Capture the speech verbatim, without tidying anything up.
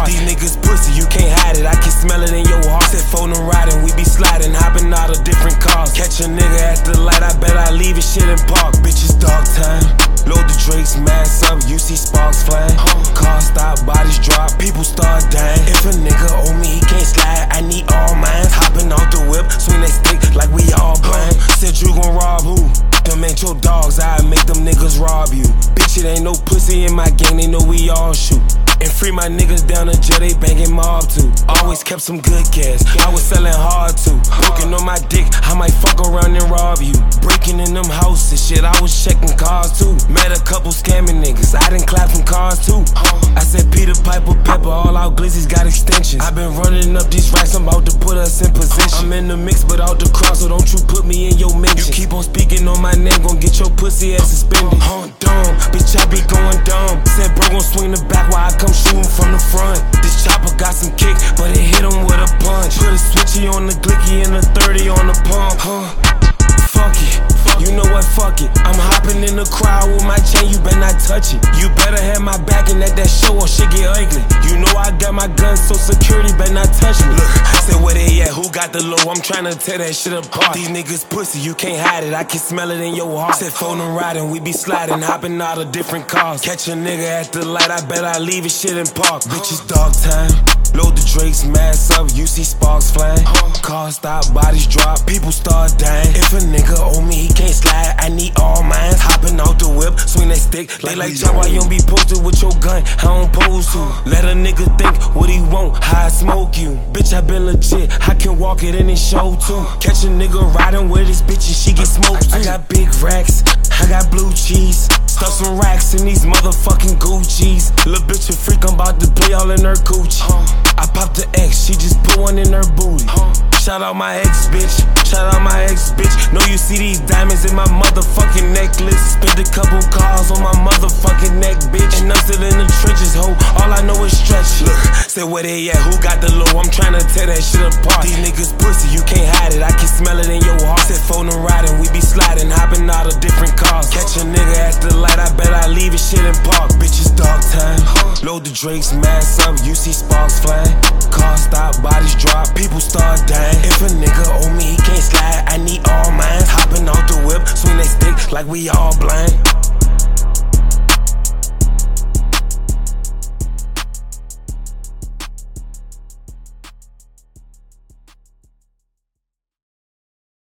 These niggas pussy, you can't hide it, I can smell it in your heart. Said phone and riding, we be sliding, hopping out of different cars. Catch a nigga at the light, I bet I leave his shit in park. Bitch, it's dog time. Load the Drake's mask up, you see sparks flying. Car stop, bodies drop, people start dying. If a nigga owe me, he can't slide, I need all mine. Hopping out the whip, swing that stick like we all blind. Said you gon' rob who? Them ain't your dogs, I make them niggas rob you. Bitch, it ain't no pussy in my gang, they know we all shoot. And free my niggas down the jail, they bangin' mob too. Always kept some good cash, I was sellin' hard too. Working on my dick, I might fuck around and rob you. Breaking in them houses, shit, I was checking cars too. Met a couple scamming niggas, I done clap from cars too. I said Peter Piper Pepper, all our glizzies got extensions. I been running up these racks, I'm about to put us in position. I'm in the mix, but out the cross, so don't you put me in your mention. You keep on speaking on my name, gon' get your pussy ass suspended. Huh, dumb, bitch, I be going dumb. Said bro gon' swing the back while I come shooting from the front. This chopper got some kick, but it hit him with a punch. Put a switchy on the glicky and a thirty on the pump. Huh, fuck it, you know what, fuck it. I'm hopping in the crowd with my chain, you better not touch it. You better have my back and let that show or shit get ugly. You know I got my gun, so security better not touch me. Look, I said where they at, who got the low, I'm tryna tear that shit apart. These niggas pussy, you can't hide it, I can smell it in your heart. Said phone and riding, we be sliding, hopping out of different cars. Catch a nigga at the light, I bet I leave his shit in park. Bitch, it's dog time. Load the Drake's mask up, you see sparks flying. Car stop, bodies drop, people start dying. If a nigga owe me, he can't slide, I need all mine. Hopping out the whip, swing that stick. They like, Chuck, why you don't be posted with your gun? I don't pose to. Let a nigga think what he want, how I smoke you. Bitch, I been legit, I can walk it in and show too. Catch a nigga riding with his bitch and she get smoked too. I got big racks, I got blue cheese. Stuff some racks in these motherfucking Gucci's. Lil' bitch a freak, I'm about to play all in her Gucci. I popped the X, she just put one in her booty. Shout out my ex bitch, shout out my ex bitch. Know you see these diamonds in my motherfucking necklace. Spent a couple cars on my motherfucking neck, bitch. And I'm still in the trenches, ho, all I know is stretch. Look, say where they at, who got the low, I'm tryna tear that shit apart. These niggas pussy, you can't hide it, I can smell it in your heart. Said phone and riding, we be sliding, hopping out of different cars. Catch a nigga at the light, I bet I leave his shit in park. Bitch, it's dog time. Load the Drake's mask up, you see sparks flying.